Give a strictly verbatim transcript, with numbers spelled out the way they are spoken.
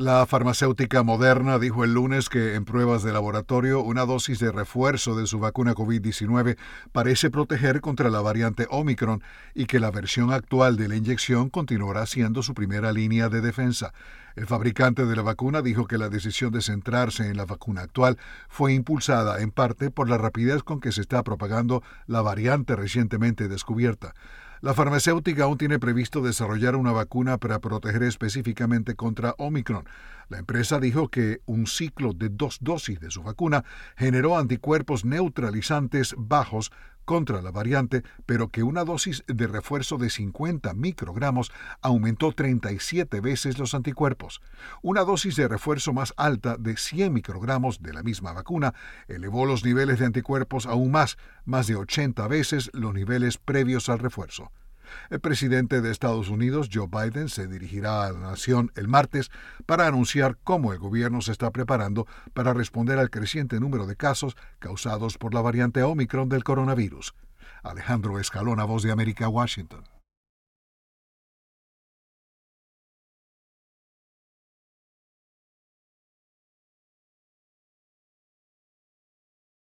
La farmacéutica Moderna dijo el lunes que en pruebas de laboratorio una dosis de refuerzo de su vacuna COVID diecinueve parece proteger contra la variante Omicron y que la versión actual de la inyección continuará siendo su primera línea de defensa. El fabricante de la vacuna dijo que la decisión de centrarse en la vacuna actual fue impulsada en parte por la rapidez con que se está propagando la variante recientemente descubierta. La farmacéutica aún tiene previsto desarrollar una vacuna para proteger específicamente contra Omicron. La empresa dijo que un ciclo de dos dosis de su vacuna generó anticuerpos neutralizantes bajos contra la variante, pero que una dosis de refuerzo de cincuenta microgramos aumentó treinta y siete veces los anticuerpos. Una dosis de refuerzo más alta de cien microgramos de la misma vacuna elevó los niveles de anticuerpos aún más, más de ochenta veces los niveles previos al refuerzo. El presidente de Estados Unidos, Joe Biden, se dirigirá a la nación el martes para anunciar cómo el gobierno se está preparando para responder al creciente número de casos causados por la variante Omicron del coronavirus. Alejandro Escalona, Voz de América, Washington.